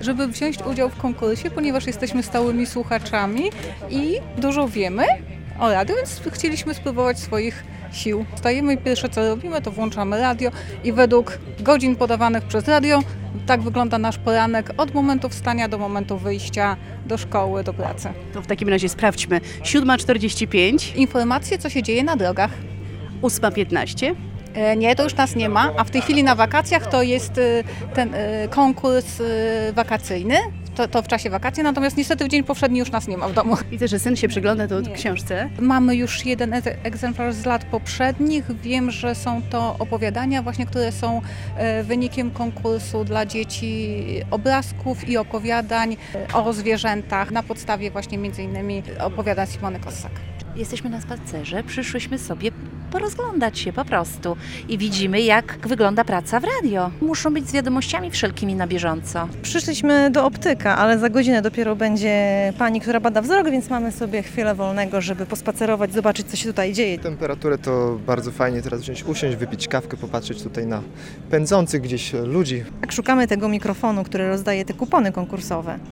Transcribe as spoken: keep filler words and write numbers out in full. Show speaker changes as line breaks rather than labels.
żeby wziąć udział w konkursie, ponieważ jesteśmy stałymi słuchaczami i dużo wiemy o radiu, więc chcieliśmy spróbować swoich sił. Wstajemy i pierwsze co robimy, to włączamy radio i według godzin podawanych przez radio tak wygląda nasz poranek od momentu wstania do momentu wyjścia do szkoły, do pracy.
To w takim razie sprawdźmy. siódma czterdzieści pięć,
Informacje, co się dzieje na drogach.
ósma piętnaście.
E, Nie, to już nas nie ma, a w tej chwili na wakacjach to jest e, ten e, konkurs e, wakacyjny, to, to w czasie wakacji, natomiast niestety w dzień powszedni już nas nie ma w domu.
Widzę, że syn się przygląda do
Nie.
książce.
Mamy już jeden e- egzemplarz z lat poprzednich. Wiem, że są to opowiadania właśnie, które są e, wynikiem konkursu dla dzieci obrazków i opowiadań e, o zwierzętach na podstawie właśnie między innymi opowiadań Simony Kossak.
Jesteśmy na spacerze, przyszłyśmy sobie porozglądać się po prostu i widzimy, jak wygląda praca w radio. Muszą być z wiadomościami wszelkimi na bieżąco.
Przyszliśmy do optyka, ale za godzinę dopiero będzie pani, która bada wzrok, więc mamy sobie chwilę wolnego, żeby pospacerować, zobaczyć, co się tutaj dzieje.
Temperaturę to bardzo fajnie teraz wziąć, usiąść, wypić kawkę, popatrzeć tutaj na pędzących gdzieś ludzi.
Tak szukamy tego mikrofonu, który rozdaje te kupony konkursowe.